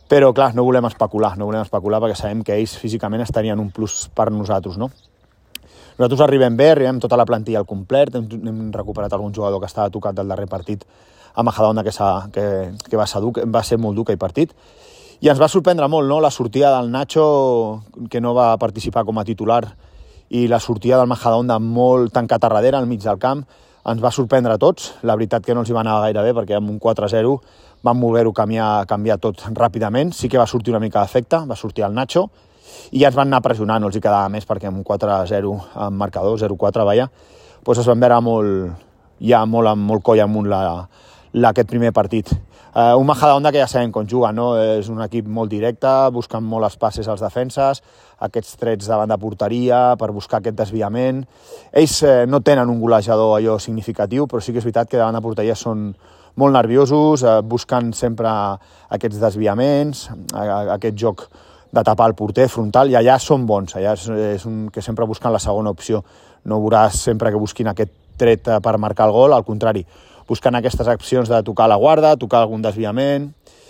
Però, clar, no volem especular perquè sabem que ells físicament estarien un plus per nosaltres, no? Nosaltres arribem bé, arribem tota la plantilla al complet, hem recuperat algun jugador que estava tocat del darrer partit a Majadahonda, que va ser molt dur aquell partit, i ens va sorprendre molt, no?, la sortida del Nacho, que no va participar com a titular, i la sortida del Majadahonda molt tancat a darrere, al mig del camp, ens va sorprendre a tots. La veritat que no els hi va anar gaire bé, perquè amb un 4-0 van voler-ho canviar tot ràpidament. Sí que va sortir una mica d'efecte, va sortir el Nacho, i ja ens van anar pressionant, no els hi quedava més, perquè amb un 4-0 amb marcador, 0-4, doncs es van veure molt coll amunt aquest primer partit. Un Majadahonda que ja sabem com juga, no? És un equip molt directe, buscant molt els passes als defenses, aquests trets davant de porteria per buscar aquest desviament. Ells no tenen un golejador allò significatiu, però sí que és veritat que davant de porteria són molt nerviosos, buscant sempre aquests desviaments, aquest joc de tapar el porter frontal, i allà són bons, allà és que sempre busquen la segona opció. No veuràs sempre que busquin aquest tret per marcar el gol, al contrari, buscant aquestes accions de tocar la guarda, tocar algun desviament,